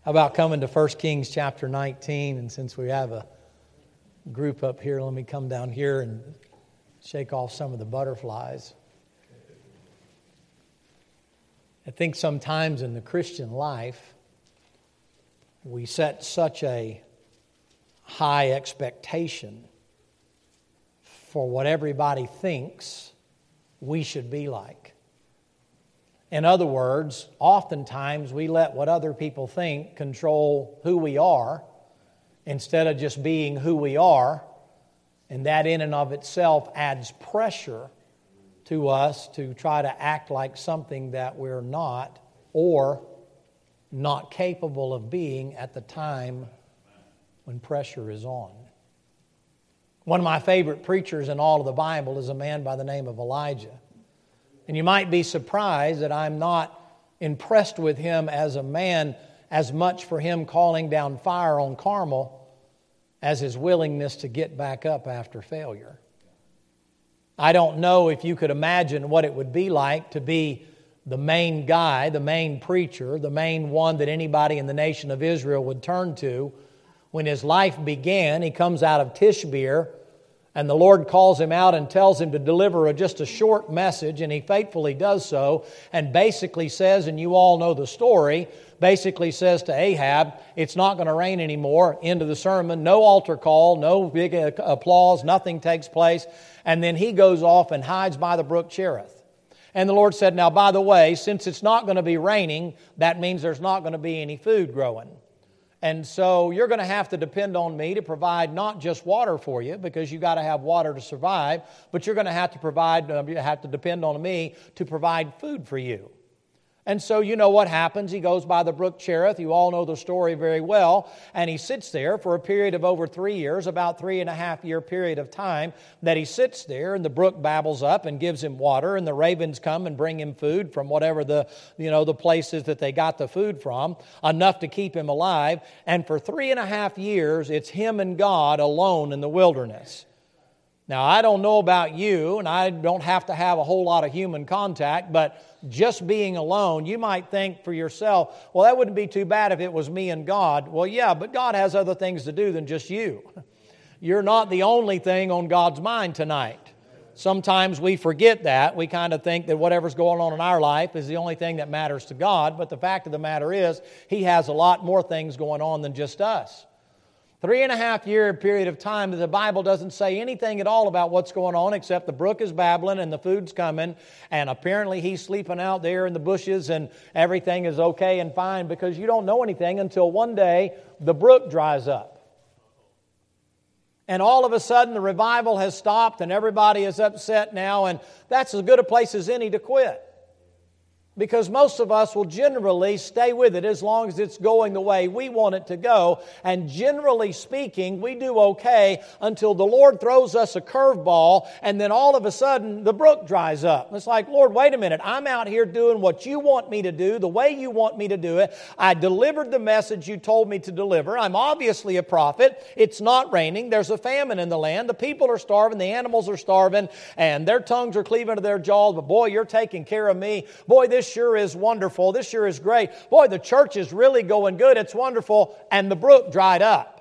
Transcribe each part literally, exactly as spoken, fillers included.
How about coming to First Kings chapter nineteen? And since we have a group up here, let me come down here and shake off some of the butterflies. I think sometimes in the Christian life, we set such a high expectation for what everybody thinks we should be like. In other words, oftentimes we let what other people think control who we are instead of just being who we are, and that in and of itself adds pressure to us to try to act like something that we're not or not capable of being at the time when pressure is on. One of my favorite preachers in all of the Bible is a man by the name of Elijah. And you might be surprised that I'm not impressed with him as a man as much for him calling down fire on Carmel as his willingness to get back up after failure. I don't know if you could imagine what it would be like to be the main guy, the main preacher, the main one that anybody in the nation of Israel would turn to. When his life began, he comes out of Tishbir, and the Lord calls him out and tells him to deliver a, just a short message, and he faithfully does so, and basically says, and you all know the story, basically says to Ahab, it's not going to rain anymore, end of the sermon, no altar call, no big applause, nothing takes place, and then he goes off and hides by the brook Cherith. And the Lord said, now by the way, since it's not going to be raining, that means there's not going to be any food growing. And so you're going to have to depend on me to provide not just water for you, because you've got to have water to survive, but you're going to have to provide, uh, you have to depend on me to provide food for you. And so you know what happens. He goes by the brook Cherith. You all know the story very well. And he sits there for a period of over three years, about three and a half year period of time that he sits there, and the brook babbles up and gives him water, and the ravens come and bring him food from whatever the, you know, the places that they got the food from, enough to keep him alive. And for three and a half years, it's him and God alone in the wilderness. Now, I don't know about you, and I don't have to have a whole lot of human contact, but just being alone, you might think for yourself, well, that wouldn't be too bad if it was me and God. Well, yeah, but God has other things to do than just you. You're not the only thing on God's mind tonight. Sometimes we forget that. We kind of think that whatever's going on in our life is the only thing that matters to God, but the fact of the matter is, He has a lot more things going on than just us. Three and a half year period of time that the Bible doesn't say anything at all about what's going on except the brook is babbling and the food's coming, and apparently he's sleeping out there in the bushes and everything is okay and fine, because you don't know anything until one day the brook dries up. And all of a sudden the revival has stopped and everybody is upset now, and that's as good a place as any to quit. Because most of us will generally stay with it as long as it's going the way we want it to go. And generally speaking, we do okay until the Lord throws us a curveball, and then all of a sudden the brook dries up. It's like, Lord, wait a minute. I'm out here doing what you want me to do, the way you want me to do it. I delivered the message you told me to deliver. I'm obviously a prophet. It's not raining. There's a famine in the land. The people are starving. The animals are starving. And their tongues are cleaving to their jaws. But boy, you're taking care of me. Boy, this sure is wonderful. This sure is great. Boy, the church is really going good. It's wonderful. And the brook dried up.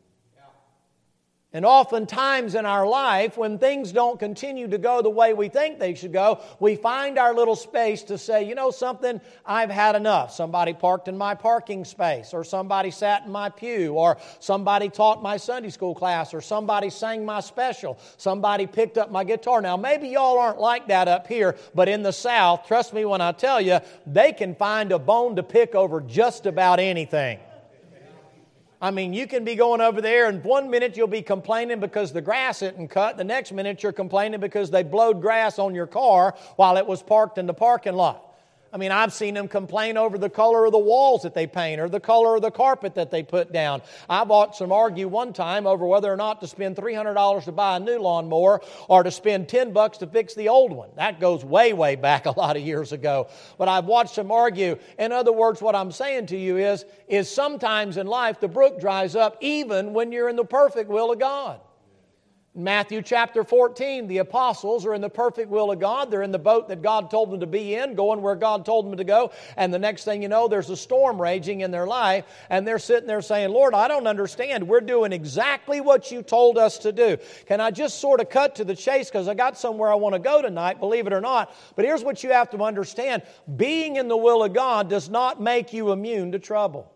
And oftentimes in our life, when things don't continue to go the way we think they should go, we find our little space to say, you know something, I've had enough. Somebody parked in my parking space, or somebody sat in my pew, or somebody taught my Sunday school class, or somebody sang my special, somebody picked up my guitar. Now, maybe y'all aren't like that up here, but in the South, trust me when I tell you, they can find a bone to pick over just about anything. I mean, you can be going over there, and one minute you'll be complaining because the grass isn't cut. The next minute you're complaining because they blowed grass on your car while it was parked in the parking lot. I mean, I've seen them complain over the color of the walls that they paint or the color of the carpet that they put down. I watched them argue one time over whether or not to spend three hundred dollars to buy a new lawnmower or to spend ten bucks to fix the old one. That goes way, way back a lot of years ago. But I've watched them argue. In other words, what I'm saying to you is, is sometimes in life the brook dries up even when you're in the perfect will of God. Matthew chapter fourteen, the apostles are in the perfect will of God. They're in the boat that God told them to be in, going where God told them to go. And the next thing you know, there's a storm raging in their life. And they're sitting there saying, Lord, I don't understand. We're doing exactly what you told us to do. Can I just sort of cut to the chase because I got somewhere I want to go tonight, believe it or not. But here's what you have to understand. Being in the will of God does not make you immune to trouble.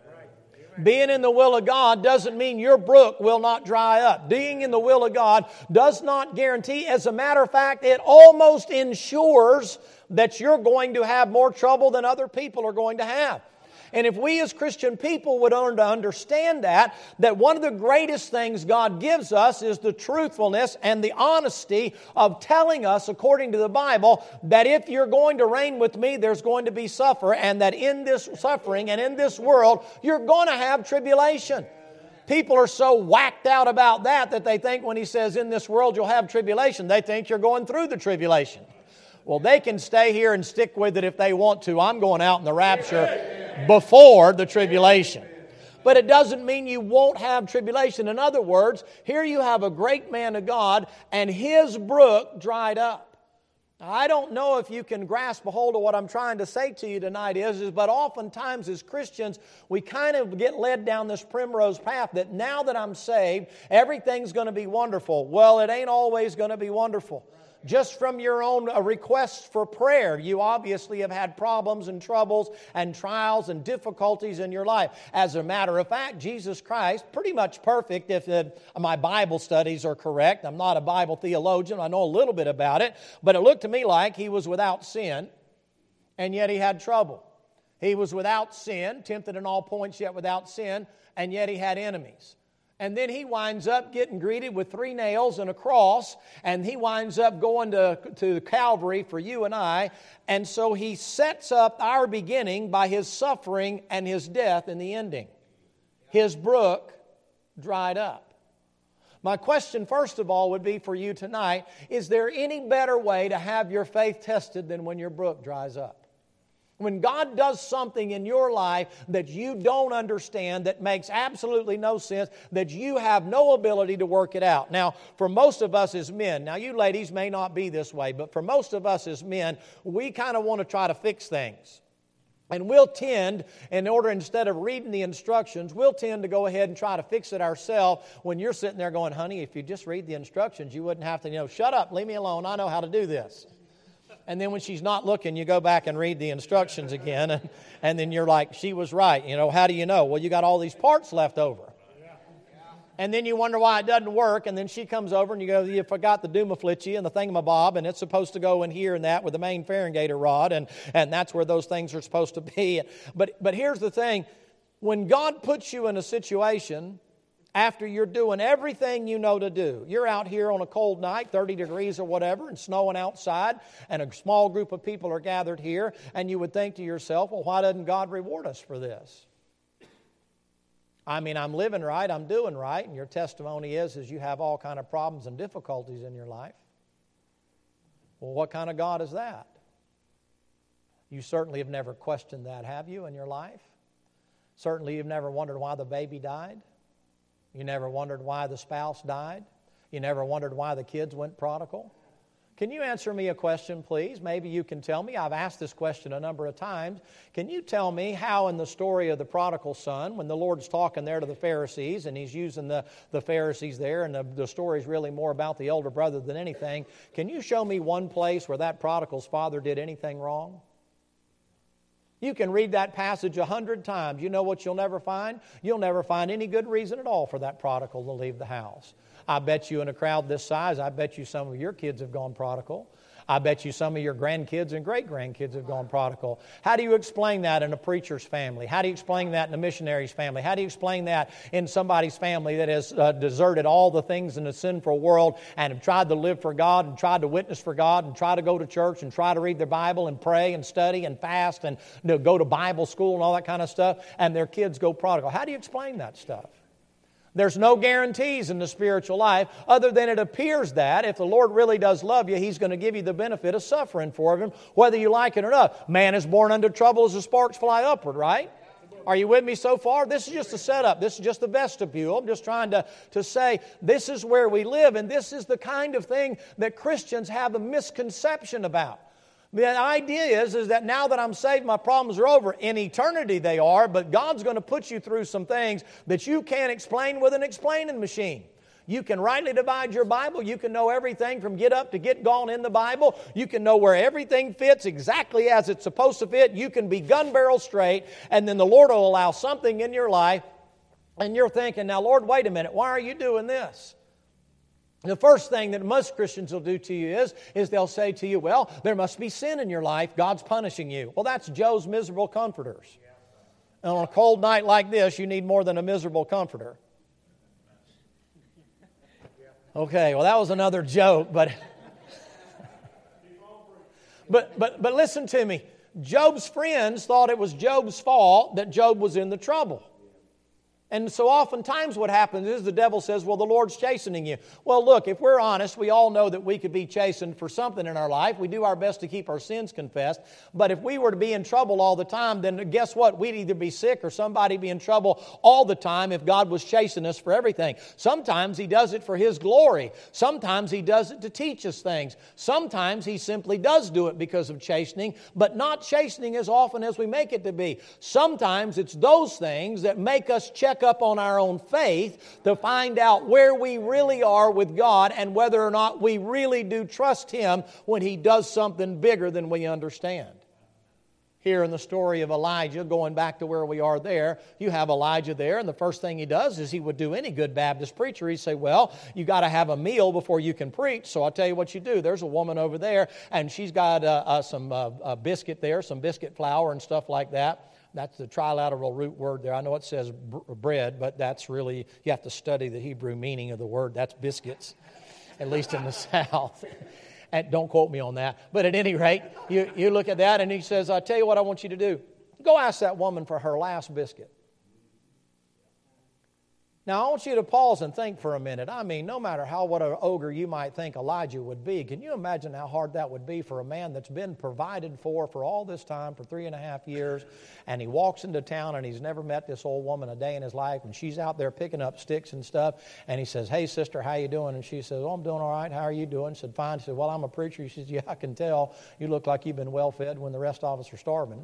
Being in the will of God doesn't mean your brook will not dry up. Being in the will of God does not guarantee. As a matter of fact, it almost ensures that you're going to have more trouble than other people are going to have. And if we as Christian people would learn to understand that, that one of the greatest things God gives us is the truthfulness and the honesty of telling us, according to the Bible, that if you're going to reign with me, there's going to be suffer, and that in this suffering and in this world, you're going to have tribulation. People are so whacked out about that that they think when He says, in this world you'll have tribulation, they think you're going through the tribulation. Well, they can stay here and stick with it if they want to. I'm going out in the rapture before the tribulation. But it doesn't mean you won't have tribulation. In other words, here you have a great man of God and his brook dried up. Now, I don't know if you can grasp a hold of what I'm trying to say to you tonight is, is, but oftentimes as Christians, we kind of get led down this primrose path that now that I'm saved, everything's going to be wonderful. Well, it ain't always going to be wonderful. Just from your own requests for prayer, you obviously have had problems and troubles and trials and difficulties in your life. As a matter of fact, Jesus Christ, pretty much perfect if uh, my Bible studies are correct. I'm not a Bible theologian. I know a little bit about it. But it looked to me like He was without sin, and yet He had trouble. He was without sin, tempted in all points, yet without sin, and yet He had enemies. And then He winds up getting greeted with three nails and a cross, and He winds up going to, to Calvary for you and I. And so He sets up our beginning by His suffering and His death in the ending. His brook dried up. My question, first of all, would be for you tonight, is there any better way to have your faith tested than when your brook dries up? When God does something in your life that you don't understand, that makes absolutely no sense, that you have no ability to work it out. Now, for most of us as men, now you ladies may not be this way, but for most of us as men, we kind of want to try to fix things. And we'll tend, in order, instead of reading the instructions, we'll tend to go ahead and try to fix it ourselves when you're sitting there going, honey, if you just read the instructions, you wouldn't have to, you know, shut up, leave me alone, I know how to do this. And then when she's not looking, you go back and read the instructions again. And, and then you're like, she was right. You know, how do you know? Well, you got all these parts left over. And then you wonder why it doesn't work. And then she comes over and you go, you forgot the Dumaflitchi and the thingamabob. And it's supposed to go in here and that with the main Farringator rod. And, and that's where those things are supposed to be. But, but here's the thing. When God puts you in a situation after you're doing everything you know to do. You're out here on a cold night, thirty degrees or whatever, and snowing outside, and a small group of people are gathered here, and you would think to yourself, well, why doesn't God reward us for this? I mean, I'm living right, I'm doing right, and your testimony is, is you have all kind of problems and difficulties in your life. Well, what kind of God is that? You certainly have never questioned that, have you, in your life? Certainly you've never wondered why the baby died. You never wondered why the spouse died? You never wondered why the kids went prodigal? Can you answer me a question, please? Maybe you can tell me. I've asked this question a number of times. Can you tell me how in the story of the prodigal son, when the Lord's talking there to the Pharisees, and He's using the, the Pharisees there, and the, the story's really more about the older brother than anything, can you show me one place where that prodigal's father did anything wrong? You can read that passage a hundred times. You know what you'll never find? You'll never find any good reason at all for that prodigal to leave the house. I bet you in a crowd this size, I bet you some of your kids have gone prodigal. I bet you some of your grandkids and great-grandkids have gone prodigal. How do you explain that in a preacher's family? How do you explain that in a missionary's family? How do you explain that in somebody's family that has uh, deserted all the things in the sinful world and have tried to live for God and tried to witness for God and try to go to church and try to read their Bible and pray and study and fast and you know, go to Bible school and all that kind of stuff, and their kids go prodigal? How do you explain that stuff? There's no guarantees in the spiritual life other than it appears that if the Lord really does love you, He's going to give you the benefit of suffering for Him, whether you like it or not. Man is born under trouble as the sparks fly upward, right? Are you with me so far? This is just a setup. This is just the vestibule. I'm just trying to, to say this is where we live, and this is the kind of thing that Christians have a misconception about. The idea is, is that now that I'm saved, my problems are over. In eternity they are, but God's going to put you through some things that you can't explain with an explaining machine. You can rightly divide your Bible. You can know everything from get up to get gone in the Bible. You can know where everything fits exactly as it's supposed to fit. You can be gun barrel straight, and then the Lord will allow something in your life, and you're thinking, now, Lord, wait a minute. Why are you doing this? The first thing that most Christians will do to you is, is they'll say to you, well, there must be sin in your life. God's punishing you. Well, that's Joe's miserable comforters. And on a cold night like this, you need more than a miserable comforter. Okay, well, that was another joke, but, but, but, but listen to me. Job's friends thought it was Job's fault that Job was in the trouble. And so oftentimes what happens is the devil says, well, the Lord's chastening you. Well, look, if we're honest, we all know that we could be chastened for something in our life. We do our best to keep our sins confessed. But if we were to be in trouble all the time, then guess what? We'd either be sick or somebody be in trouble all the time if God was chastening us for everything. Sometimes He does it for His glory. Sometimes He does it to teach us things. Sometimes He simply does do it because of chastening, but not chastening as often as we make it to be. Sometimes it's those things that make us check up on our own faith to find out where we really are with God and whether or not we really do trust Him when He does something bigger than we understand. Here in the story of Elijah, going back to where we are there, you have Elijah there, and the first thing he does is he would do any good Baptist preacher. He'd say, well, you got to have a meal before you can preach, so I'll tell you what you do. There's a woman over there, and she's got uh, uh, some uh, uh, biscuit there, some biscuit flour and stuff like that. That's the trilateral root word there. I know it says br- bread, but that's really, you have to study the Hebrew meaning of the word. That's biscuits, at least in the South. And don't quote me on that. But at any rate, you, you look at that and he says, I'll tell you what I want you to do. Go ask that woman for her last biscuit. Now, I want you to pause and think for a minute. I mean, no matter how what an ogre you might think Elijah would be, can you imagine how hard that would be for a man that's been provided for for all this time, for three and a half years, and he walks into town and he's never met this old woman a day in his life, and she's out there picking up sticks and stuff, and he says, hey, sister, how you doing? And she says, oh, I'm doing all right. How are you doing? He said, fine. She said, well, I'm a preacher. She says, yeah, I can tell. You look like you've been well-fed when the rest of us are starving.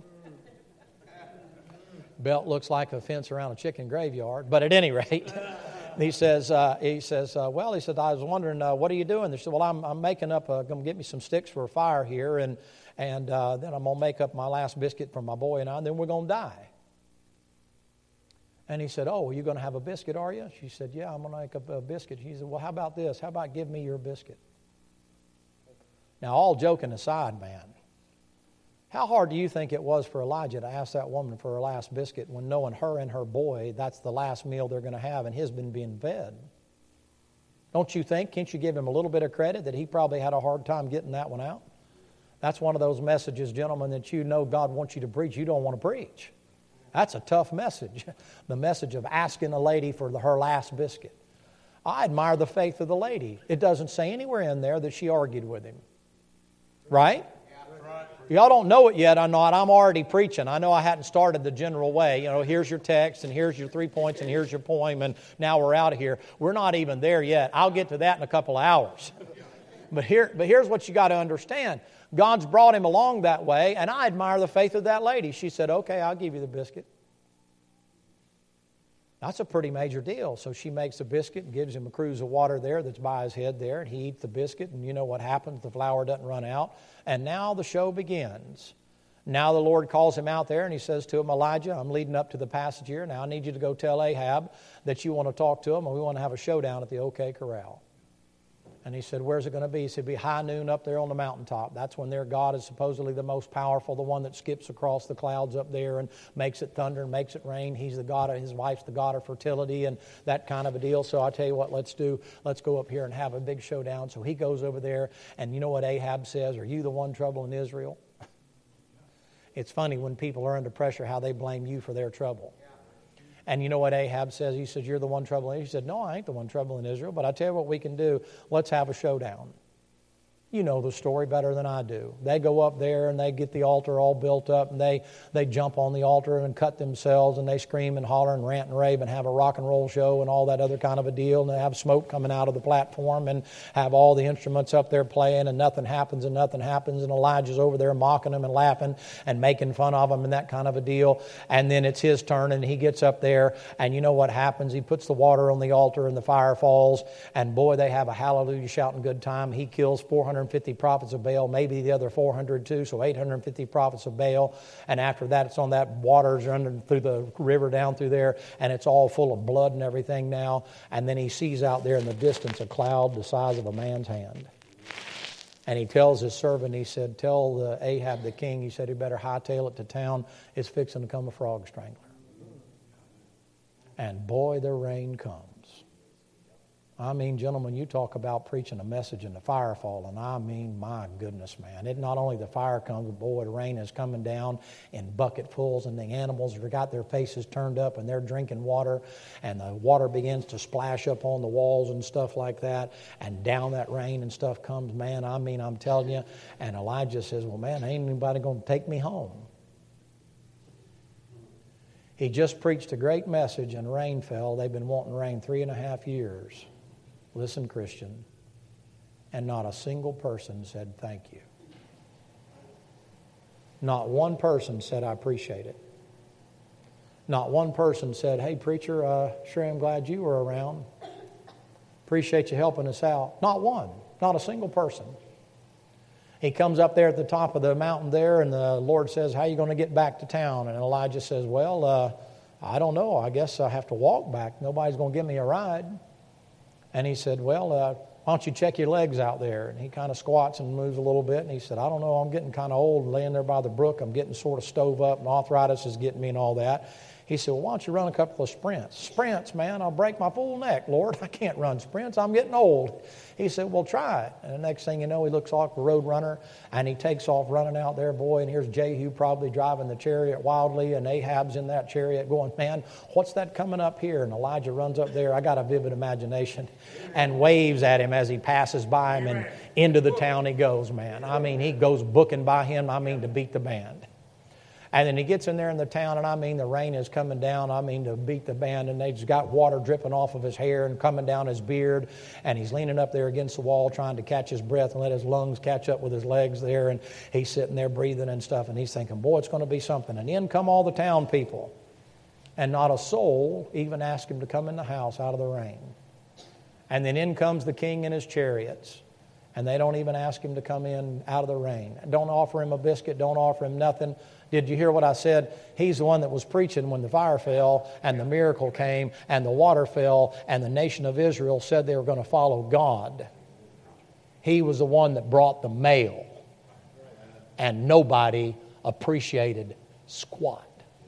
Belt looks like a fence around a chicken graveyard. But at any rate, he says, uh, he says, uh, well, he said, I was wondering, uh, what are you doing? They said, well, I'm, I'm making up, uh, going to get me some sticks for a fire here, and and uh, then I'm going to make up my last biscuit for my boy and I, and then we're going to die. And he said, oh, are you going to have a biscuit, are you? She said, yeah, I'm going to make up a biscuit. He said, well, how about this? How about give me your biscuit? Now, all joking aside, man, how hard do you think it was for Elijah to ask that woman for her last biscuit when knowing her and her boy, that's the last meal they're going to have and his been being fed? Don't you think, can't you give him a little bit of credit that he probably had a hard time getting that one out? That's one of those messages, gentlemen, that you know God wants you to preach, you don't want to preach. That's a tough message, the message of asking a lady for the, her last biscuit. I admire the faith of the lady. It doesn't say anywhere in there that she argued with him. Right? Y'all don't know it yet. I'm not. I'm already preaching. I know I hadn't started the general way. You know, here's your text, and here's your three points, and here's your poem, and now we're out of here. We're not even there yet. I'll get to that in a couple of hours. But here, but here's what you got to understand. God's brought him along that way, and I admire the faith of that lady. She said, okay, I'll give you the biscuit. That's a pretty major deal. So she makes a biscuit and gives him a cruse of water there that's by his head there, and he eats the biscuit, and you know what happens. The flour doesn't run out. And now the show begins. Now the Lord calls him out there, and he says to him, Elijah, I'm leading up to the passage here. Now I need you to go tell Ahab that you want to talk to him, and we want to have a showdown at the OK Corral. And he said, where's it going to be? He said, it'll be high noon up there on the mountaintop. That's when their God is supposedly the most powerful, the one that skips across the clouds up there and makes it thunder and makes it rain. He's the God of, his wife's the God of fertility and that kind of a deal. So I tell you what, let's do, let's go up here and have a big showdown. So he goes over there, and you know what Ahab says? Are you the one troubling Israel? It's funny when people are under pressure how they blame you for their trouble. And you know what Ahab says? He says, you're the one troubling Israel. He said, no, I ain't the one troubling Israel, but I tell you what we can do. Let's have a showdown. You know the story better than I do. They go up there and they get the altar all built up, and they, they jump on the altar and cut themselves, and they scream and holler and rant and rave and have a rock and roll show and all that other kind of a deal, and they have smoke coming out of the platform and have all the instruments up there playing, and nothing happens and nothing happens, and Elijah's over there mocking them and laughing and making fun of them and that kind of a deal. And then it's his turn, and he gets up there, and you know what happens? He puts the water on the altar and the fire falls, and boy, they have a hallelujah shouting good time. He kills four hundred fifty prophets of Baal, maybe the other four hundred too, so eight hundred fifty prophets of Baal. And after that, it's on that water's running through the river down through there, and it's all full of blood and everything now. And then he sees out there in the distance a cloud the size of a man's hand. And he tells his servant, he said, tell the Ahab the king, he said, he better hightail it to town. It's fixing to come a frog strangler. And boy, the rain comes. I mean, gentlemen, you talk about preaching a message in the fire falling. I mean, my goodness, man. It not only the fire comes, but boy, the rain is coming down in bucketfuls, and the animals have got their faces turned up, and they're drinking water, and the water begins to splash up on the walls and stuff like that, and down that rain and stuff comes, man. I mean, I'm telling you. And Elijah says, well, man, ain't anybody going to take me home. He just preached a great message, and rain fell. They've been wanting rain three and a half years. Listen, Christian, and not a single person said thank you. Not one person said I appreciate it. Not one person said, hey, preacher, uh, sure am glad you were around. Appreciate you helping us out. Not one. Not a single person. He comes up there at the top of the mountain there, and the Lord says, how are you going to get back to town? And Elijah says, well, uh, I don't know. I guess I have to walk back. Nobody's going to give me a ride. And he said, well, uh, why don't you check your legs out there? And he kind of squats and moves a little bit. And he said, I don't know, I'm getting kind of old laying there by the brook. I'm getting sort of stove up, and arthritis is getting me and all that. He said, well, why don't you run a couple of sprints? Sprints, man, I'll break my full neck, Lord. I can't run sprints. I'm getting old. He said, well, try it. And the next thing you know, he looks like a road runner, and he takes off running out there, boy. And here's Jehu probably driving the chariot wildly, and Ahab's in that chariot going, man, what's that coming up here? And Elijah runs up there. I got a vivid imagination, and waves at him as he passes by him, and into the town he goes, man. I mean, he goes booking by him, I mean, to beat the band. And then he gets in there in the town, and I mean, the rain is coming down, I mean, to beat the band, and they've got water dripping off of his hair and coming down his beard, and he's leaning up there against the wall trying to catch his breath and let his lungs catch up with his legs there, and he's sitting there breathing and stuff, and he's thinking, boy, it's going to be something. And in come all the town people, and not a soul even asked him to come in the house out of the rain. And then in comes the king in his chariots, and they don't even ask him to come in out of the rain. Don't offer him a biscuit, don't offer him nothing. Did you hear what I said? He's the one that was preaching when the fire fell and the miracle came and the water fell and the nation of Israel said they were going to follow God. He was the one that brought the mail, and nobody appreciated squat.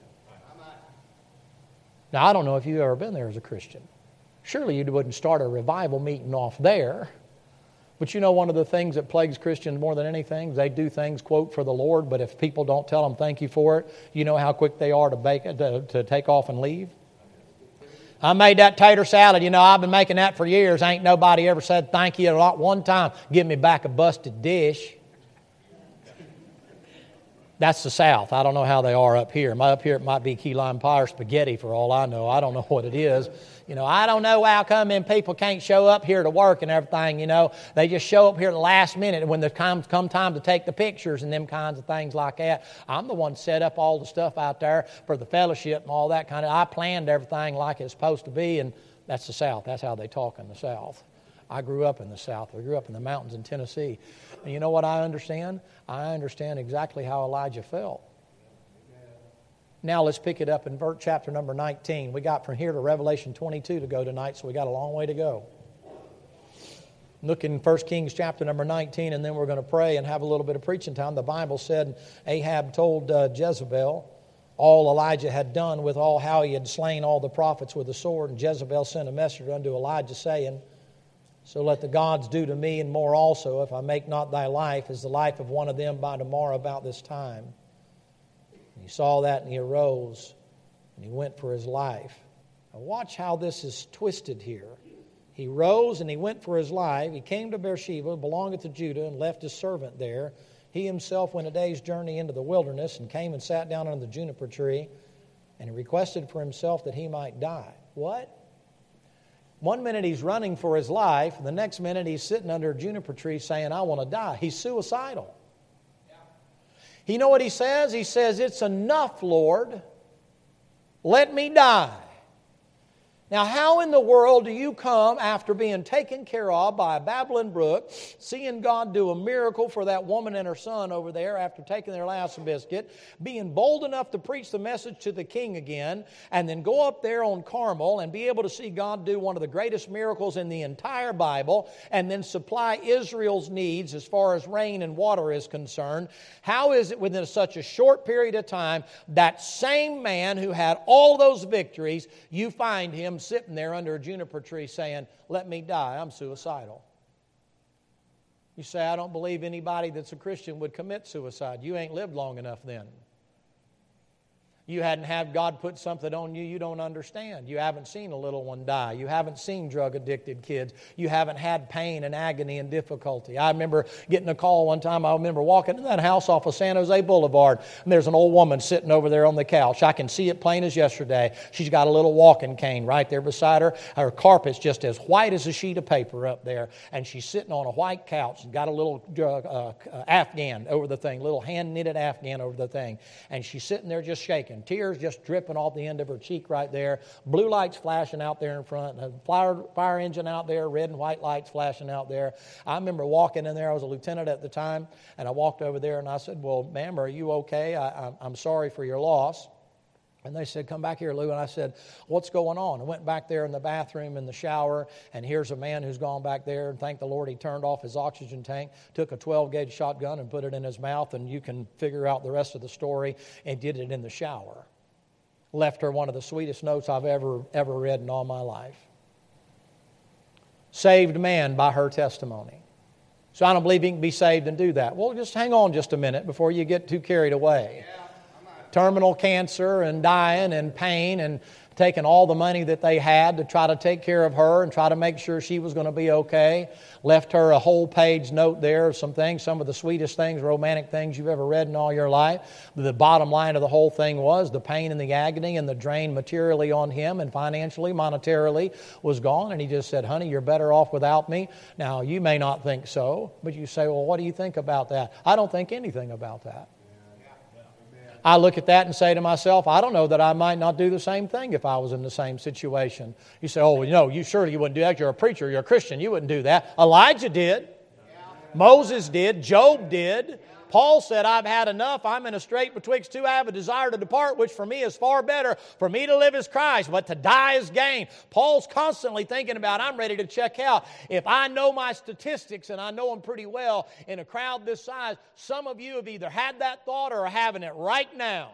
Now, I don't know if you've ever been there as a Christian. Surely you wouldn't start a revival meeting off there. But you know, one of the things that plagues Christians more than anything, they do things, quote, for the Lord, but if people don't tell them thank you for it, you know how quick they are to, bake, to, to take off and leave? I made that tater salad. You know, I've been making that for years. Ain't nobody ever said thank you not one time. Give me back a busted dish. That's the South. I don't know how they are up here. Up here it might be key lime pie or spaghetti for all I know. I don't know what it is. You know, I don't know how come them people can't show up here to work and everything, you know. They just show up here at the last minute when there comes come time to take the pictures and them kinds of things like that. I'm the one that set up all the stuff out there for the fellowship and all that kind of. I planned everything like it's supposed to be, and that's the South. That's how they talk in the South. I grew up in the South. I grew up in the mountains in Tennessee. And you know what I understand? I understand exactly how Elijah felt. Now let's pick it up in verse chapter number nineteen. We got from here to Revelation twenty-two to go tonight, so we got a long way to go. Look in First Kings chapter number nineteen, and then we're going to pray and have a little bit of preaching time. The Bible said Ahab told uh, Jezebel all Elijah had done with all how he had slain all the prophets with the sword. And Jezebel sent a messenger unto Elijah, saying, so let the gods do to me and more also, if I make not thy life as the life of one of them by tomorrow about this time. And he saw that, and he arose, and he went for his life. Now watch how this is twisted here. He rose and he went for his life. He came to Beersheba, belonging to Judah, and left his servant there. He himself went a day's journey into the wilderness and came and sat down under the juniper tree, and he requested for himself that he might die. What? One minute he's running for his life, and the next minute he's sitting under a juniper tree saying, I want to die. He's suicidal. You know what he says? He says, it's enough, Lord. Let me die. Now, how in the world do you come after being taken care of by a babbling brook, seeing God do a miracle for that woman and her son over there after taking their last biscuit, being bold enough to preach the message to the king again, and then go up there on Carmel and be able to see God do one of the greatest miracles in the entire Bible, and then supply Israel's needs as far as rain and water is concerned? How is it within such a short period of time, that same man who had all those victories, you find him sitting there under a juniper tree saying, let me die, I'm suicidal? You say, I don't believe anybody that's a Christian would commit suicide. You ain't lived long enough then. You hadn't had God put something on you you don't understand. You haven't seen a little one die. You haven't seen drug-addicted kids. You haven't had pain and agony and difficulty. I remember getting a call one time. I remember walking in that house off of San Jose Boulevard, and there's an old woman sitting over there on the couch. I can see it plain as yesterday. She's got a little walking cane right there beside her. Her carpet's just as white as a sheet of paper up there, and she's sitting on a white couch and got a little uh, uh, Afghan over the thing, little hand-knitted Afghan over the thing, and she's sitting there just shaking. Tears just dripping off the end of her cheek right there. Blue lights flashing out there in front. A fire, fire engine out there. Red and white lights flashing out there. I remember walking in there. I was a lieutenant at the time. And I walked over there and I said, well, ma'am, are you okay? I, I'm sorry for your loss. And they said, come back here, Lou. And I said, what's going on? I went back there in the bathroom, in the shower, and here's a man who's gone back there, and thank the Lord he turned off his oxygen tank, took a twelve gauge shotgun and put it in his mouth, and you can figure out the rest of the story, and did it in the shower. Left her one of the sweetest notes I've ever, ever read in all my life. Saved man by her testimony. So I don't believe he can be saved and do that. Well, just hang on just a minute before you get too carried away. Yeah. Terminal cancer and dying and pain and taking all the money that they had to try to take care of her and try to make sure she was going to be okay. Left her a whole page note there of some things, some of the sweetest things, romantic things you've ever read in all your life. The bottom line of the whole thing was the pain and the agony and the drain materially on him and financially, monetarily was gone. And he just said, honey, you're better off without me. Now, you may not think so, but you say, well, what do you think about that? I don't think anything about that. I look at that and say to myself, I don't know that I might not do the same thing if I was in the same situation. You say, oh, well, no, you surely you wouldn't do that. You're a preacher. You're a Christian. You wouldn't do that. Elijah did. Moses did. Job did. Paul said, I've had enough. I'm in a strait betwixt two. I have a desire to depart, which for me is far better. For me to live is Christ, but to die is gain. Paul's constantly thinking about, I'm ready to check out. If I know my statistics, and I know them pretty well, in a crowd this size, some of you have either had that thought or are having it right now.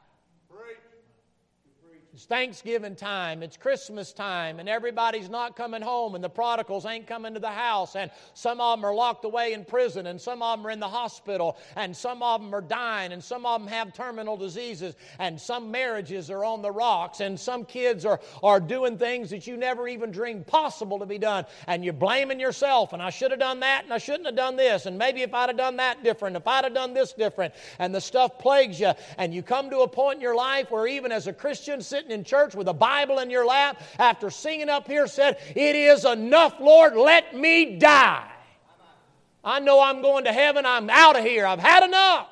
It's Thanksgiving time, it's Christmas time, and everybody's not coming home, and the prodigals ain't coming to the house, and some of them are locked away in prison, and some of them are in the hospital, and some of them are dying, and some of them have terminal diseases, and some marriages are on the rocks, and some kids are, are doing things that you never even dreamed possible to be done, and you're blaming yourself, and I should have done that, and I shouldn't have done this, and maybe if I'd have done that different, if I'd have done this different, and the stuff plagues you, and you come to a point in your life where even as a Christian sitting in church with a Bible in your lap, after singing up here, said, it is enough, Lord, let me die. I know I'm going to heaven. I'm out of here. I've had enough.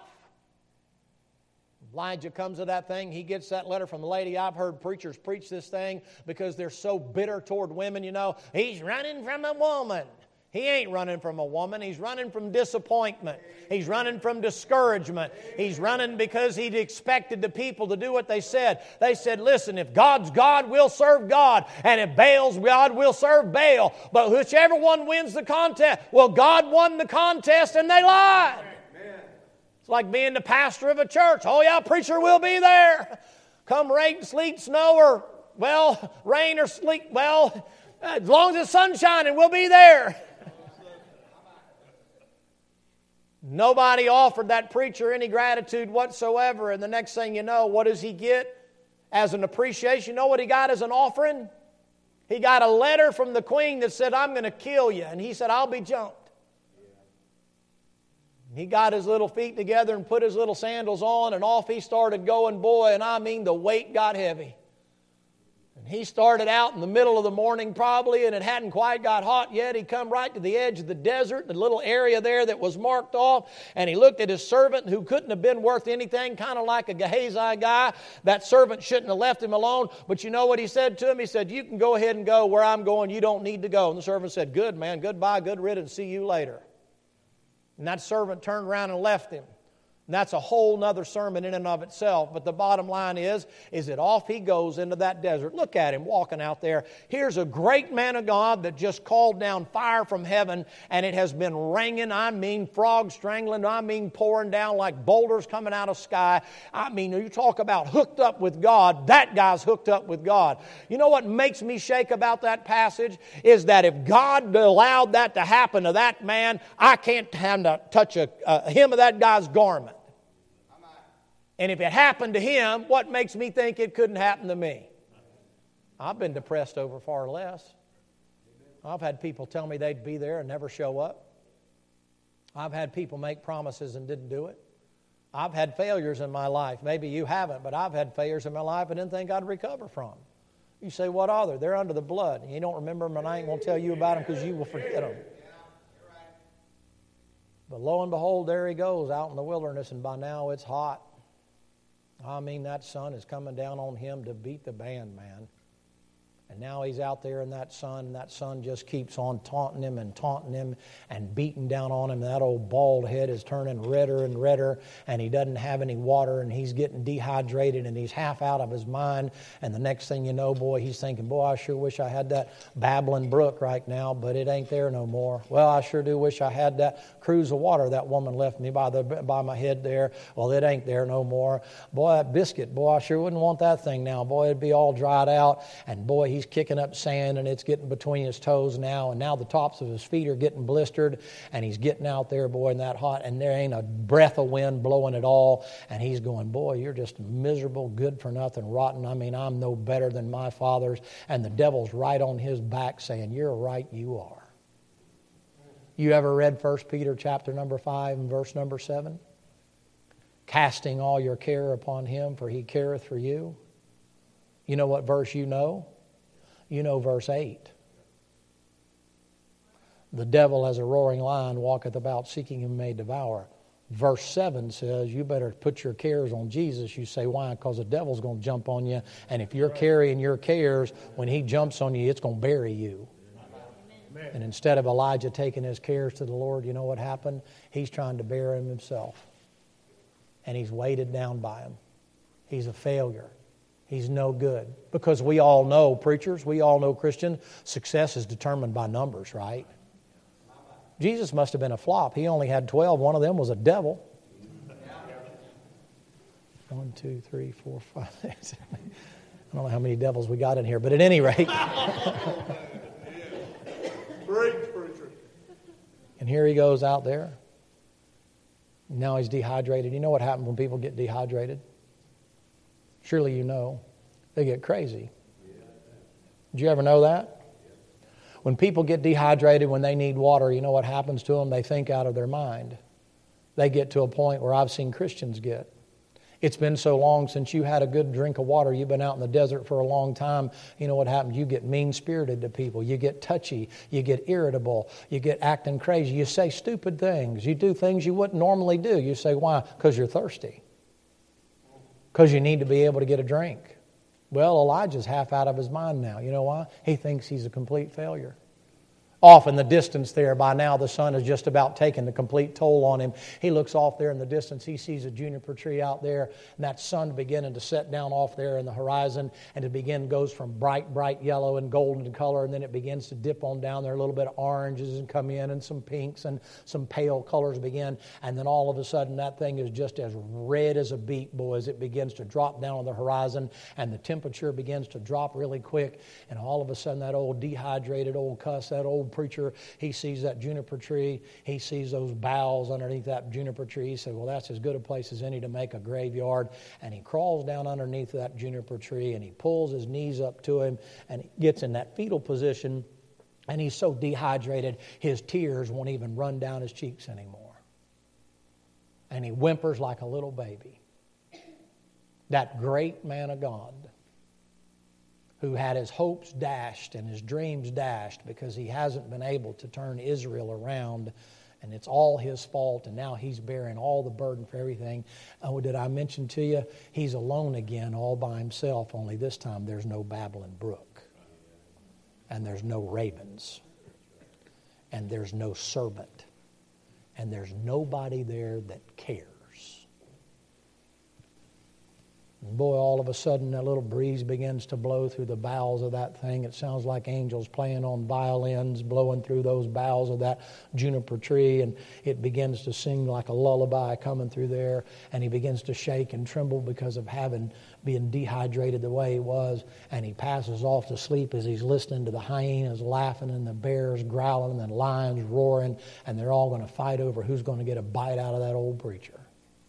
Elijah comes to that thing. He gets that letter from the lady. I've heard preachers preach this thing because they're so bitter toward women. You know, he's running from a woman. He ain't running from a woman. He's running from disappointment. He's running from discouragement. He's running because he'd expected the people to do what they said. They said, listen, if God's God, we'll serve God. And if Baal's God, we'll serve Baal. But whichever one wins the contest, well, God won the contest and they lied. Amen. It's like being the pastor of a church. Oh, yeah, preacher will be there. Come rain, sleet, snow, or, well, rain or sleet. Well, as long as the sun's shining, we'll be there. Nobody offered that preacher any gratitude whatsoever. And the next thing you know, what does he get as an appreciation? You know what he got as an offering? He got a letter from the queen that said, I'm going to kill you. And he said, I'll be jumped. He got his little feet together and put his little sandals on, and off he started going, boy, and I mean the weight got heavy. And he started out in the middle of the morning probably, and it hadn't quite got hot yet. He come right to the edge of the desert, the little area there that was marked off, and he looked at his servant who couldn't have been worth anything, kind of like a Gehazi guy. That servant shouldn't have left him alone, but you know what he said to him? He said, you can go ahead and go where I'm going. You don't need to go. And the servant said, good, man, goodbye, good riddance, see you later. And that servant turned around and left him. And that's a whole nother sermon in and of itself. But the bottom line is, is that off he goes into that desert. Look at him walking out there. Here's a great man of God that just called down fire from heaven, and it has been raining. I mean frogs strangling. I mean pouring down like boulders coming out of sky. I mean, you talk about hooked up with God. That guy's hooked up with God. You know what makes me shake about that passage? Is that if God allowed that to happen to that man, I can't have to touch a, a hem of that guy's garment. And if it happened to him, what makes me think it couldn't happen to me? I've been depressed over far less. I've had people tell me they'd be there and never show up. I've had people make promises and didn't do it. I've had failures in my life. Maybe you haven't, but I've had failures in my life I didn't think I'd recover from. You say, what are they? They're under the blood. And you don't remember them, and I ain't going to tell you about them because you will forget them. But lo and behold, there he goes out in the wilderness, and by now it's hot. I mean, that sun is coming down on him to beat the band, man. And now he's out there in that sun, and that sun just keeps on taunting him and taunting him and beating down on him. That old bald head is turning redder and redder, and he doesn't have any water, and he's getting dehydrated, and he's half out of his mind. And the next thing you know, boy, he's thinking, boy, I sure wish I had that babbling brook right now, but it ain't there no more. Well, I sure do wish I had that cruise of water that woman left me by the by my head there. Well, it ain't there no more. Boy, that biscuit, boy, I sure wouldn't want that thing now. Boy, it'd be all dried out, and boy, he's He's kicking up sand, and it's getting between his toes now, and now the tops of his feet are getting blistered, and he's getting out there, boy, in that hot, and there ain't a breath of wind blowing at all, and he's going, boy, you're just miserable, good for nothing, rotten. I mean, I'm no better than my fathers, and the devil's right on his back saying, you're right, you are. You ever read First Peter chapter number five and verse number seven? Casting all your care upon him, for he careth for you. You know what verse you know? You know verse eight. The devil as a roaring lion walketh about seeking whom he may devour. Verse seven says you better put your cares on Jesus. You say, why? Because the devil's going to jump on you. And if you're carrying your cares, when he jumps on you, it's going to bury you. Amen. And instead of Elijah taking his cares to the Lord, you know what happened? He's trying to bury him himself. And he's weighted down by him. He's a failure. He's no good. Because we all know, preachers, we all know, Christian, success is determined by numbers, right? Jesus must have been a flop. He only had twelve. One of them was a devil. One, two, three, four, five, six, seven. I don't know how many devils we got in here, but at any rate. Great preacher. And here he goes out there. Now he's dehydrated. You know what happens when people get dehydrated? Surely you know. They get crazy. Did you ever know that? When people get dehydrated, when they need water, you know what happens to them? They think out of their mind. They get to a point where I've seen Christians get. It's been so long since you had a good drink of water. You've been out in the desert for a long time. You know what happens? You get mean-spirited to people. You get touchy. You get irritable. You get acting crazy. You say stupid things. You do things you wouldn't normally do. You say, why? Because you're thirsty. Because you need to be able to get a drink. Well, Elijah's half out of his mind now. You know why? He thinks he's a complete failure. Off in the distance there, by now the sun is just about taking the complete toll on him. He looks off there in the distance. He sees a juniper tree out there, and that sun beginning to set down off there in the horizon, and it begin goes from bright, bright yellow and golden in color, and then it begins to dip on down there. A little bit of oranges and come in, and some pinks and some pale colors begin, and then all of a sudden that thing is just as red as a beet, boy, as it begins to drop down on the horizon, and the temperature begins to drop really quick, and all of a sudden that old dehydrated old cuss, that old old preacher. He sees that juniper tree. He sees those boughs underneath that juniper tree. He said, well, that's as good a place as any to make a graveyard. And he crawls down underneath that juniper tree, and he pulls his knees up to him, and he gets in that fetal position, and he's so dehydrated, his tears won't even run down his cheeks anymore. And he whimpers like a little baby. That great man of God, who had his hopes dashed and his dreams dashed because he hasn't been able to turn Israel around, and it's all his fault, and now he's bearing all the burden for everything. Oh, did I mention to you, he's alone again all by himself, only this time there's no babbling brook, and there's no ravens, and there's no serpent, and there's nobody there that cares. And boy, all of a sudden, that little breeze begins to blow through the boughs of that thing. It sounds like angels playing on violins, blowing through those boughs of that juniper tree, and it begins to sing like a lullaby coming through there, and he begins to shake and tremble because of having being dehydrated the way he was, and he passes off to sleep as he's listening to the hyenas laughing and the bears growling and the lions roaring, and they're all going to fight over who's going to get a bite out of that old preacher.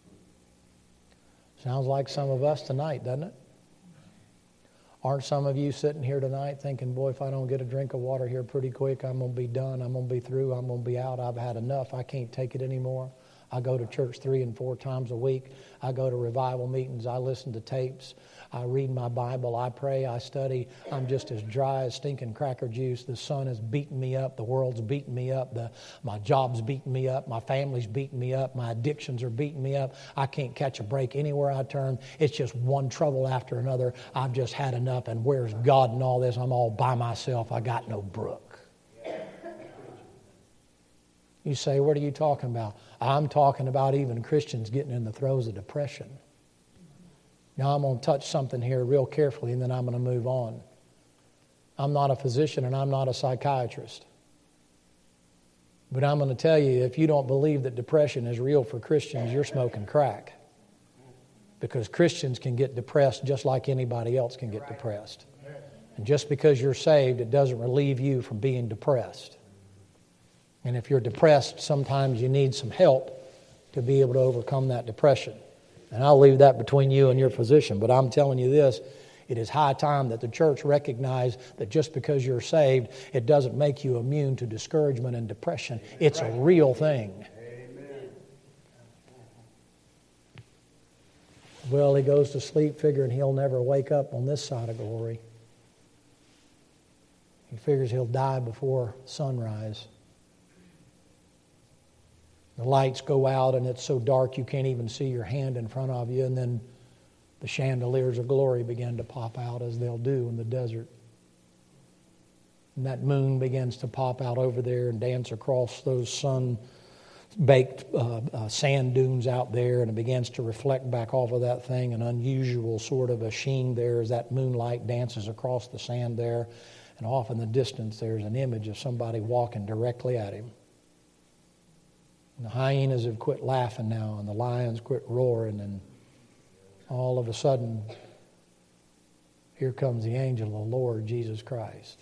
Sounds like some of us tonight, doesn't it? Aren't some of you sitting here tonight thinking, boy, if I don't get a drink of water here pretty quick, I'm going to be done, I'm going to be through, I'm going to be out, I've had enough, I can't take it anymore. I go to church three and four times a week. I go to revival meetings, I listen to tapes, I read my Bible, I pray, I study. I'm just as dry as stinking cracker juice. The sun is beating me up. The world's beating me up. The, my job's beating me up. My family's beating me up. My addictions are beating me up. I can't catch a break anywhere I turn. It's just one trouble after another. I've just had enough. And where's God in all this? I'm all by myself. I got no brook. You say, what are you talking about? I'm talking about even Christians getting in the throes of depression. Now, I'm going to touch something here real carefully, and then I'm going to move on. I'm not a physician, and I'm not a psychiatrist. But I'm going to tell you, if you don't believe that depression is real for Christians, you're smoking crack. Because Christians can get depressed just like anybody else can get depressed. And just because you're saved, it doesn't relieve you from being depressed. And if you're depressed, sometimes you need some help to be able to overcome that depression. And I'll leave that between you and your physician. But I'm telling you this, it is high time that the church recognize that just because you're saved, it doesn't make you immune to discouragement and depression. It's a real thing. Amen. Well, he goes to sleep figuring he'll never wake up on this side of glory. He figures he'll die before sunrise. The lights go out and it's so dark you can't even see your hand in front of you, and then the chandeliers of glory begin to pop out as they'll do in the desert. And that moon begins to pop out over there and dance across those sun-baked uh, uh, sand dunes out there, and it begins to reflect back off of that thing, an unusual sort of a sheen there as that moonlight dances across the sand there. And off in the distance there's an image of somebody walking directly at him. And the hyenas have quit laughing now, and the lions quit roaring, and all of a sudden, here comes the angel of the Lord, Jesus Christ.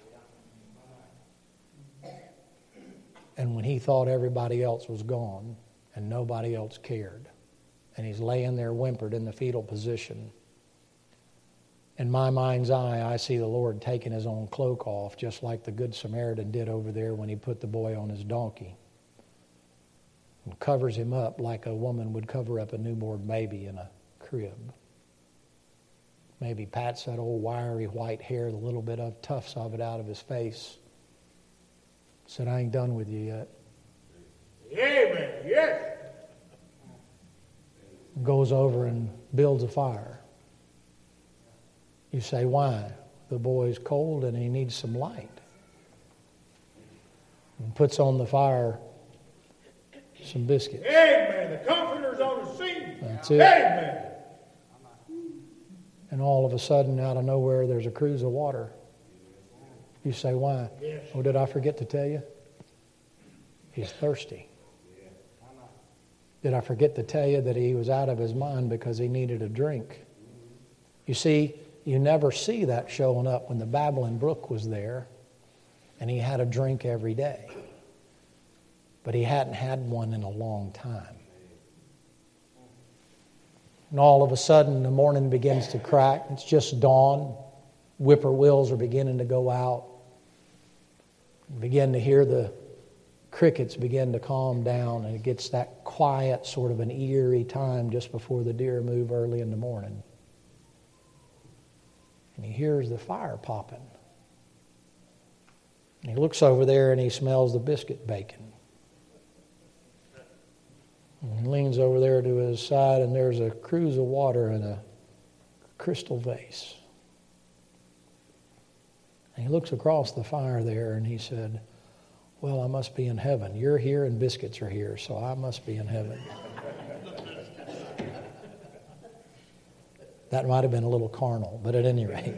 And when he thought everybody else was gone, and nobody else cared, and he's laying there whimpered in the fetal position, in my mind's eye, I see the Lord taking his own cloak off, just like the Good Samaritan did over there when he put the boy on his donkey. And covers him up like a woman would cover up a newborn baby in a crib. Maybe pats that old wiry white hair, the little bit of tufts of it out of his face. Said, I ain't done with you yet. Amen. Yes. Goes over and builds a fire. You say, why? The boy's cold and he needs some light. And puts on the fire some biscuits. Amen. The comforter's on the scene. That's it. Amen. And all of a sudden, out of nowhere, there's a cruse of water. You say, why? Yes. Oh, did I forget to tell you? He's thirsty. Did I forget to tell you that he was out of his mind because he needed a drink? You see, you never see that showing up when the babbling brook was there. and he had a drink every day. But he hadn't had one in a long time. And all of a sudden, the morning begins to crack. It's just dawn. Whippoorwills are beginning to go out. You begin to hear the crickets begin to calm down, and it gets that quiet, sort of an eerie time just before the deer move early in the morning. And he hears the fire popping. And he looks over there and he smells the biscuit bacon. And he leans over there to his side, and there's a cruse of water in a crystal vase. And he looks across the fire there, and he said, well, I must be in heaven. You're here and biscuits are here, so I must be in heaven. That might have been a little carnal, but at any rate.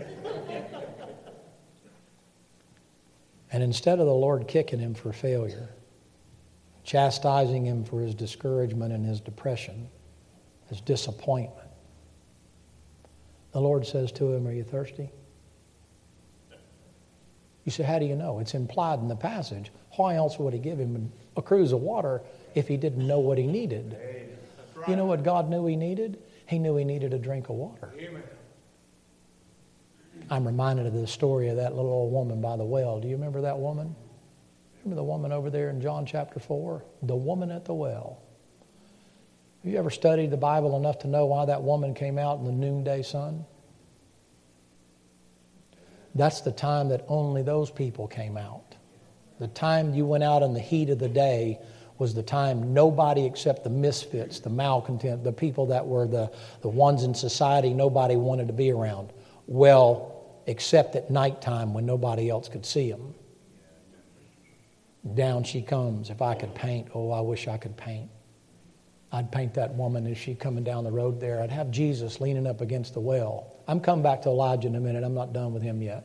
And instead of the Lord kicking him for failure, chastising him for his discouragement and his depression, his disappointment, the Lord says to him, are you thirsty? You say, how do you know? It's implied in the passage. Why else would he give him a cruse of water if he didn't know what he needed? Right. You know what God knew he needed? He knew he needed a drink of water. Amen. I'm reminded of the story of that little old woman by the well. Do you remember that woman? Remember the woman over there in John chapter four? The woman at the well. Have you ever studied the Bible enough to know why that woman came out in the noonday sun? That's the time that only those people came out. The time you went out in the heat of the day was the time nobody except the misfits, the malcontent, the people that were the, the ones in society nobody wanted to be around. Well, except at nighttime when nobody else could see them. Down she comes. If I could paint, oh, I wish I could paint. I'd paint that woman as she coming down the road there. I'd have Jesus leaning up against the well. I'm coming back to Elijah in a minute. I'm not done with him yet.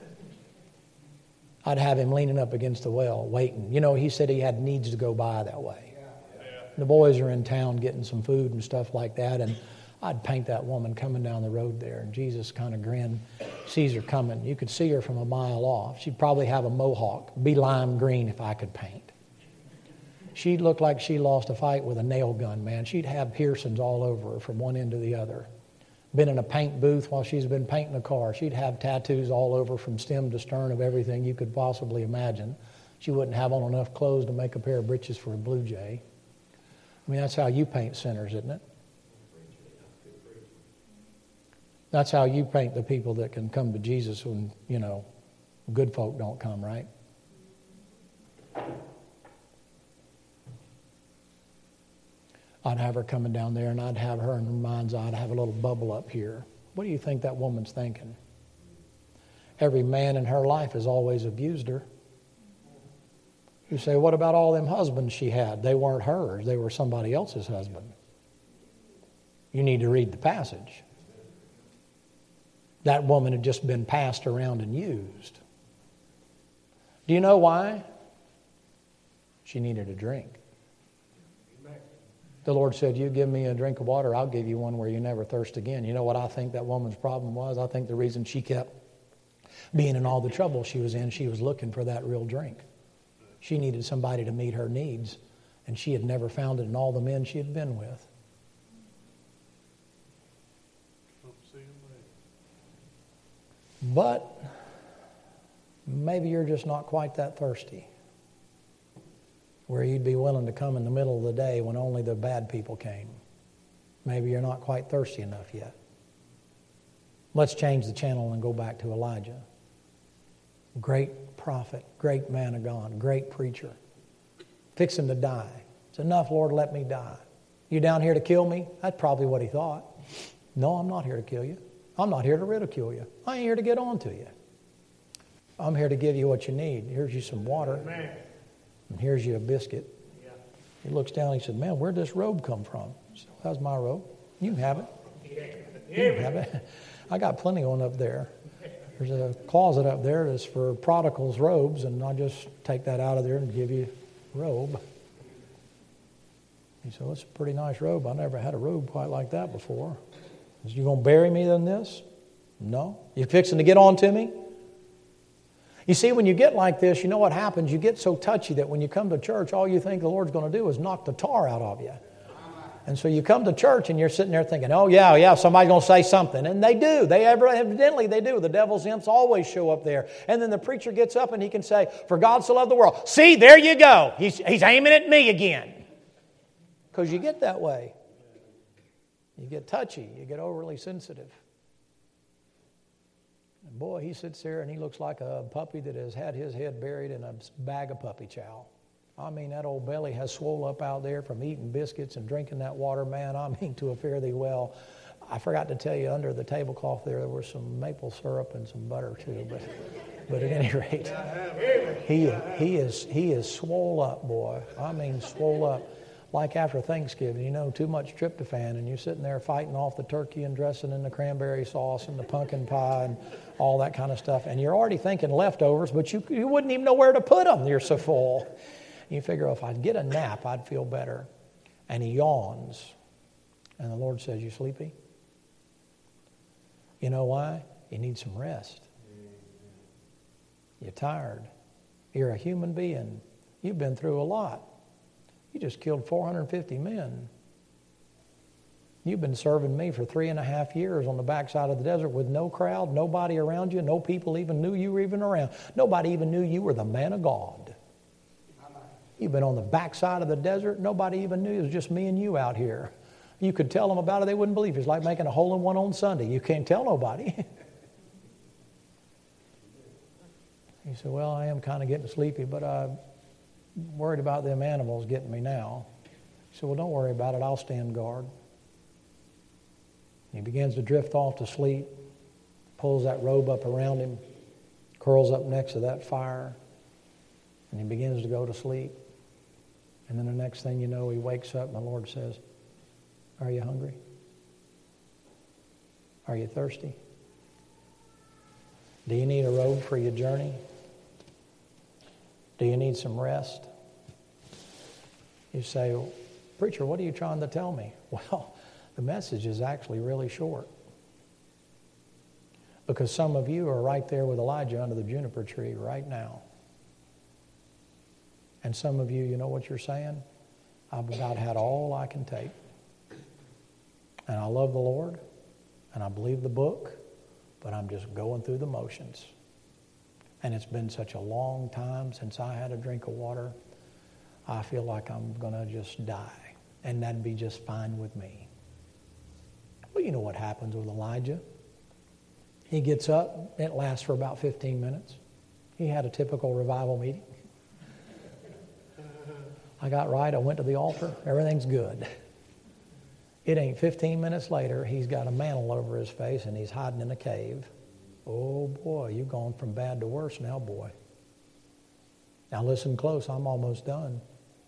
I'd have him leaning up against the well, waiting. You know, he said he had needs to go by that way. Yeah. The boys are in town getting some food and stuff like that, and I'd paint that woman coming down the road there, and Jesus kind of grinned, sees her coming. You could see her from a mile off. She'd probably have a mohawk, be lime green if I could paint. She'd look like she lost a fight with a nail gun, man. She'd have piercings all over her from one end to the other. Been in a paint booth while she's been painting a car. She'd have tattoos all over from stem to stern of everything you could possibly imagine. She wouldn't have on enough clothes to make a pair of breeches for a blue jay. I mean, that's how you paint sinners, isn't it? That's how you paint the people that can come to Jesus when, you know, good folk don't come, right? I'd have her coming down there, and I'd have her in her mind's eye. I'd have a little bubble up here. What do you think that woman's thinking? Every man in her life has always abused her. You say, what about all them husbands she had? They weren't hers. They were somebody else's husband. You need to read the passage. That woman had just been passed around and used. Do you know why? She needed a drink. The Lord said, you give me a drink of water, I'll give you one where you never thirst again. You know what I think that woman's problem was? I think the reason she kept being in all the trouble she was in, she was looking for that real drink. She needed somebody to meet her needs, and she had never found it in all the men she had been with. But maybe you're just not quite that thirsty, where you'd be willing to come in the middle of the day when only the bad people came. Maybe you're not quite thirsty enough yet. Let's change the channel and go back to Elijah. Great prophet, great man of God, great preacher. Fixing to die. It's enough, Lord, let me die. You down here to kill me? That's probably what he thought. No, I'm not here to kill you. I'm not here to ridicule you. I ain't here to get on to you. I'm here to give you what you need. Here's you some water. Amen. And here's you a biscuit. Yeah. He looks down and he said, man, where'd this robe come from? I said, well, that's my robe. You can have it. Yeah. You can have it. I got plenty on up there. There's a closet up there that's for prodigals' robes, and I'll just take that out of there and give you a robe. He said, well, it's a pretty nice robe. I never had a robe quite like that before. He said, you going to bury me in this? No. You fixing to get on to me? You see, when you get like this, you know what happens? You get so touchy that when you come to church, all you think the Lord's going to do is knock the tar out of you. And so you come to church and you're sitting there thinking, oh, yeah, yeah, somebody's going to say something. And they do. They ever, evidently they do. The devil's imps always show up there. And then the preacher gets up and he can say, for God so loved the world. See, there you go. He's, he's aiming at me again. Because you get that way. You get touchy. You get overly sensitive. And boy, he sits there and he looks like a puppy that has had his head buried in a bag of puppy chow. I mean, that old belly has swole up out there from eating biscuits and drinking that water, man. I mean, to a fare thee well. I forgot to tell you, under the tablecloth there, there was some maple syrup and some butter too. But, but at any rate, he he is he is swole up, boy. I mean, swole up. Like after Thanksgiving, you know, too much tryptophan, and you're sitting there fighting off the turkey and dressing in the cranberry sauce and the pumpkin pie and all that kind of stuff. And you're already thinking leftovers, but you you wouldn't even know where to put them. You're so full. You figure, if I'd get a nap, I'd feel better. And he yawns. And the Lord says, you sleepy? You know why? You need some rest. You're tired. You're a human being. You've been through a lot. You just killed four hundred fifty men. You've been serving me for three and a half years on the backside of the desert with no crowd, nobody around you, no people even knew you were even around. Nobody even knew you were the man of God. You've been on the backside of the desert. Nobody even knew. It was just me and you out here. You could tell them about it. They wouldn't believe it. It's like making a hole-in-one on Sunday. You can't tell nobody. He said, well, I am kind of getting sleepy, but I'm worried about them animals getting me now. He said, well, don't worry about it. I'll stand guard. He begins to drift off to sleep, pulls that robe up around him, curls up next to that fire, and he begins to go to sleep. And then the next thing you know, he wakes up and the Lord says, are you hungry? Are you thirsty? Do you need a robe for your journey? Do you need some rest? You say, well, preacher, what are you trying to tell me? Well, the message is actually really short. Because some of you are right there with Elijah under the juniper tree right now. And some of you, you know what you're saying? I've about had all I can take. And I love the Lord, and I believe the book, but I'm just going through the motions. And it's been such a long time since I had a drink of water, I feel like I'm going to just die. And that'd be just fine with me. Well, you know what happens with Elijah. He gets up, it lasts for about fifteen minutes. He had a typical revival meeting. I got right, I went to the altar, everything's good. It ain't fifteen minutes later, he's got a mantle over his face and he's hiding in a cave. Oh boy, you've gone from bad to worse now, boy. Now listen close, I'm almost done.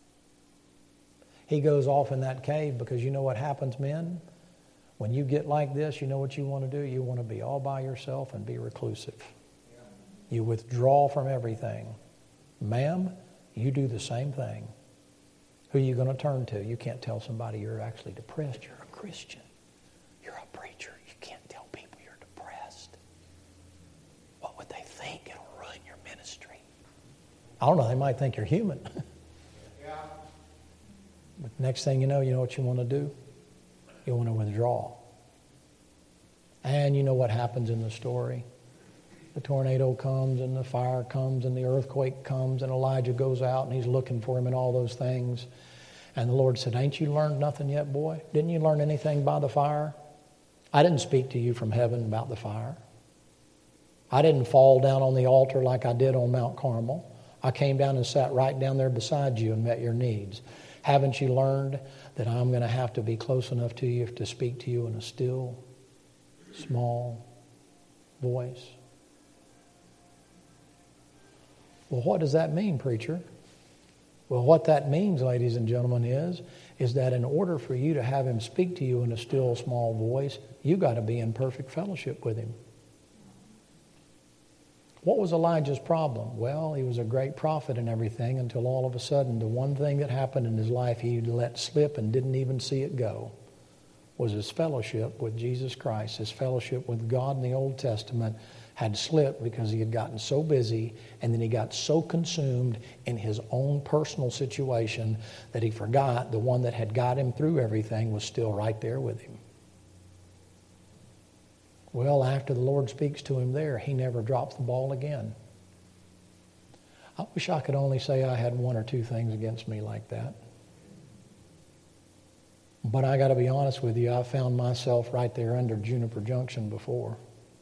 He goes off in that cave because you know what happens, men? When you get like this, you know what you want to do? You want to be all by yourself and be reclusive. You withdraw from everything. Ma'am, you do the same thing. Who are you going to turn to? You can't tell somebody you're actually depressed. You're a Christian. You're a preacher. You can't tell people you're depressed. What would they think? It'll ruin your ministry. I don't know. They might think you're human. Yeah. But next thing you know, you know what you want to do? You want to withdraw. And you know what happens in the story. The tornado comes and the fire comes and the earthquake comes and Elijah goes out and he's looking for him and all those things. And the Lord said, ain't you learned nothing yet, boy? Didn't you learn anything by the fire? I didn't speak to you from heaven about the fire. I didn't fall down on the altar like I did on Mount Carmel. I came down and sat right down there beside you and met your needs. Haven't you learned that I'm going to have to be close enough to you to speak to you in a still, small voice? Well, what does that mean, preacher? Well, what that means, ladies and gentlemen, is, is that in order for you to have him speak to you in a still, small voice, you got to be in perfect fellowship with him. What was Elijah's problem? Well, he was a great prophet and everything until all of a sudden the one thing that happened in his life he let slip and didn't even see it go was his fellowship with Jesus Christ. His fellowship with God in the Old Testament had slipped because he had gotten so busy, and then he got so consumed in his own personal situation that he forgot the one that had got him through everything was still right there with him. Well, after the Lord speaks to him there, he never drops the ball again. I wish I could only say I had one or two things against me like that. But I got to be honest with you, I found myself right there under Juniper Junction before.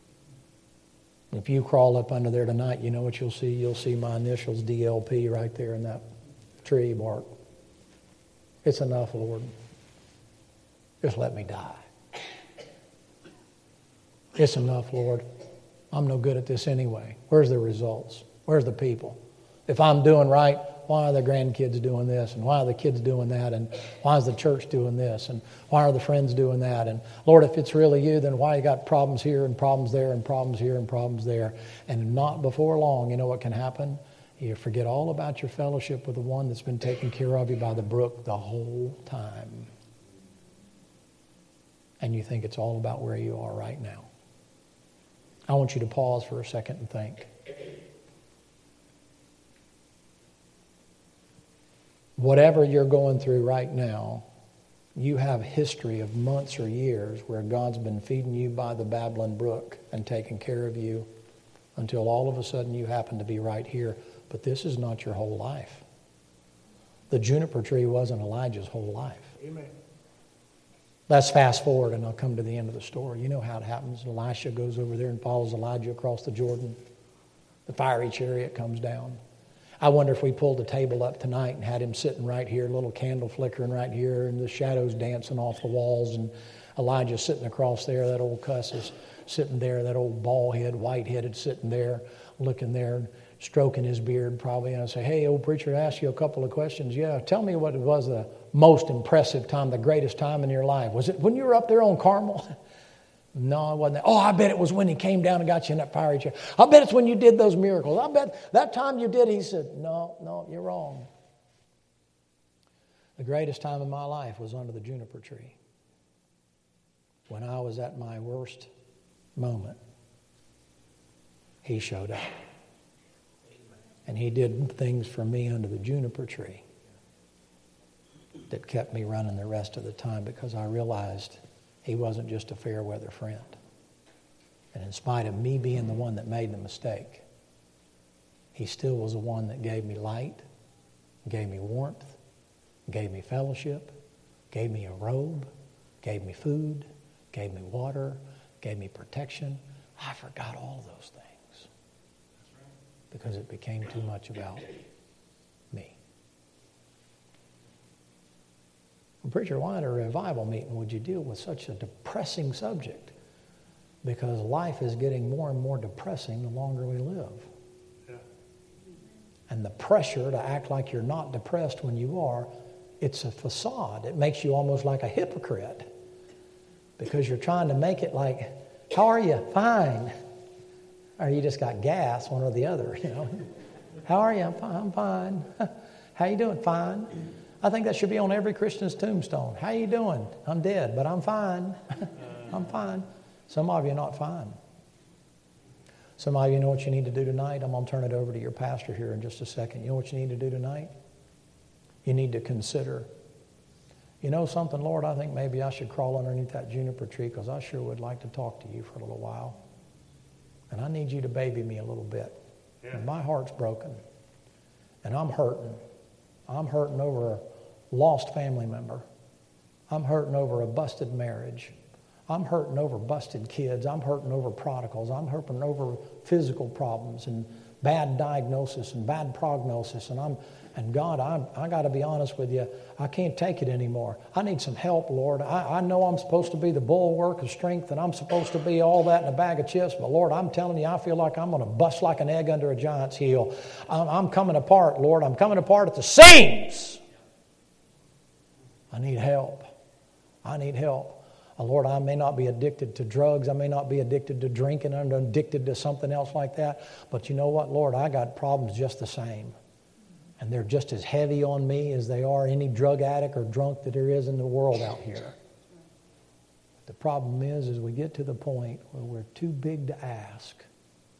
If you crawl up under there tonight, you know what you'll see? You'll see my initials, D L P, right there in that tree bark. It's enough, Lord. Just let me die. It's enough, Lord. I'm no good at this anyway. Where's the results? Where's the people? If I'm doing right, why are the grandkids doing this? And why are the kids doing that? And why is the church doing this? And why are the friends doing that? And Lord, if it's really you, then why you got problems here and problems there and problems here and problems there? And not before long, you know what can happen? You forget all about your fellowship with the one that's been taking care of you by the brook the whole time. And you think it's all about where you are right now. I want you to pause for a second and think. Whatever you're going through right now, you have history of months or years where God's been feeding you by the Babylon Brook and taking care of you until all of a sudden you happen to be right here. But this is not your whole life. The juniper tree wasn't Elijah's whole life. Amen. Let's fast forward and I'll come to the end of the story. You know how it happens. Elisha goes over there and follows Elijah across the Jordan. The fiery chariot comes down. I wonder if we pulled the table up tonight and had him sitting right here, a little candle flickering right here, and the shadows dancing off the walls, and Elijah sitting across there, that old cuss is sitting there, that old bald-head, white-headed sitting there, looking there, stroking his beard probably, and I say, hey, old preacher, I asked you a couple of questions. Yeah, tell me what was the most impressive time, the greatest time in your life. Was it when you were up there on Carmel? No, it wasn't that. Oh, I bet it was when he came down and got you in that fiery chair. I bet it's when you did those miracles. I bet that time you did. He said, no, no, you're wrong. The greatest time in my life was under the juniper tree. When I was at my worst moment, he showed up. And he did things for me under the juniper tree that kept me running the rest of the time because I realized he wasn't just a fair weather friend. And in spite of me being the one that made the mistake, he still was the one that gave me light, gave me warmth, gave me fellowship, gave me a robe, gave me food, gave me water, gave me protection. I forgot all those things because it became too much about me. Preacher, why at a revival meeting would you deal with such a depressing subject? Because life is getting more and more depressing the longer we live. Yeah. And the pressure to act like you're not depressed when you are, it's a facade. It makes you almost like a hypocrite because you're trying to make it like, how are you? Fine. Or you just got gas, one or the other, you know. How are you? I'm fine. I'm fine. How you doing? Fine. I think that should be on every Christian's tombstone. How you doing? I'm dead, but I'm fine. I'm fine. Some of you are not fine. Some of you know what you need to do tonight. I'm going to turn it over to your pastor here in just a second. You know what you need to do tonight? You need to consider, you know something, Lord, I think maybe I should crawl underneath that juniper tree because I sure would like to talk to you for a little while. And I need you to baby me a little bit. Yeah. And my heart's broken. And I'm hurting. I'm hurting over a lost family member. I'm hurting over a busted marriage. I'm hurting over busted kids. I'm hurting over prodigals. I'm hurting over physical problems and bad diagnosis and bad prognosis. And I'm and God, I'm, I got to be honest with you. I can't take it anymore. I need some help, Lord. I, I know I'm supposed to be the bulwark of strength and I'm supposed to be all that in a bag of chips. But Lord, I'm telling you, I feel like I'm going to bust like an egg under a giant's heel. I'm, I'm coming apart, Lord. I'm coming apart at the seams. I need help. I need help. Uh, Lord, I may not be addicted to drugs. I may not be addicted to drinking. I'm addicted to something else like that. But you know what, Lord? I got problems just the same. And they're just as heavy on me as they are any drug addict or drunk that there is in the world out here. The problem is, is we get to the point where we're too big to ask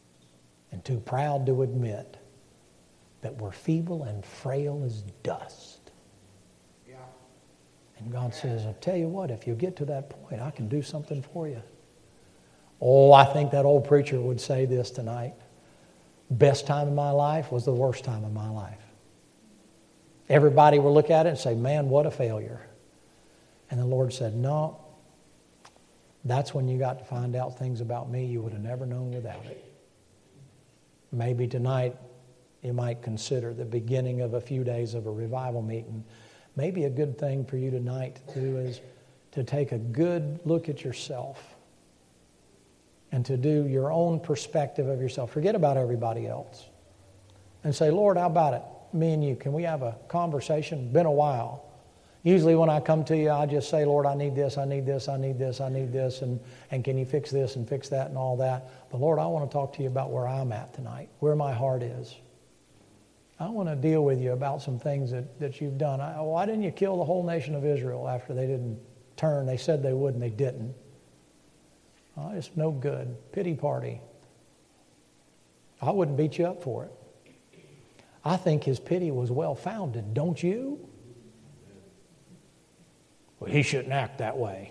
and too proud to admit that we're feeble and frail as dust. Yeah. And God says, I'll tell you what, if you get to that point, I can do something for you. Oh, I think that old preacher would say this tonight. Best time of my life was the worst time of my life. Everybody will look at it and say, man, what a failure. And the Lord said, no, that's when you got to find out things about me you would have never known without it. Maybe tonight you might consider the beginning of a few days of a revival meeting. Maybe a good thing for you tonight to do is to take a good look at yourself and to do your own perspective of yourself. Forget about everybody else. And say, Lord, how about it? Me and you, can we have a conversation? Been a while. Usually when I come to you, I just say, Lord, I need this, I need this, I need this, I need this, and, and can you fix this and fix that and all that? But Lord, I want to talk to you about where I'm at tonight, where my heart is. I want to deal with you about some things that, that you've done. I, why didn't you kill the whole nation of Israel after they didn't turn? They said they would and they didn't. Oh, it's no good. Pity party. I wouldn't beat you up for it. I think his pity was well-founded, don't you? Well, he shouldn't act that way.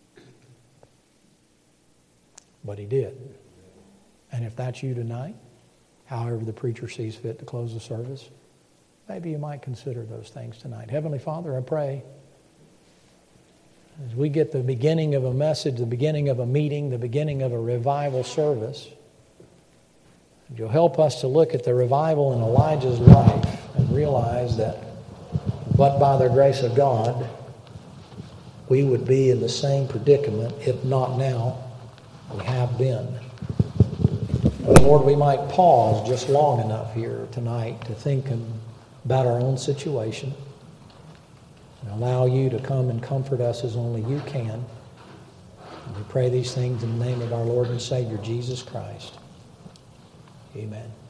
But he did. And if that's you tonight, however the preacher sees fit to close the service, maybe you might consider those things tonight. Heavenly Father, I pray, as we get the beginning of a message, the beginning of a meeting, the beginning of a revival service, you'll help us to look at the revival in Elijah's life and realize that, but by the grace of God, we would be in the same predicament, if not now, we have been. Lord, we might pause just long enough here tonight to think about our own situation and allow you to come and comfort us as only you can. And we pray these things in the name of our Lord and Savior, Jesus Christ. Amen.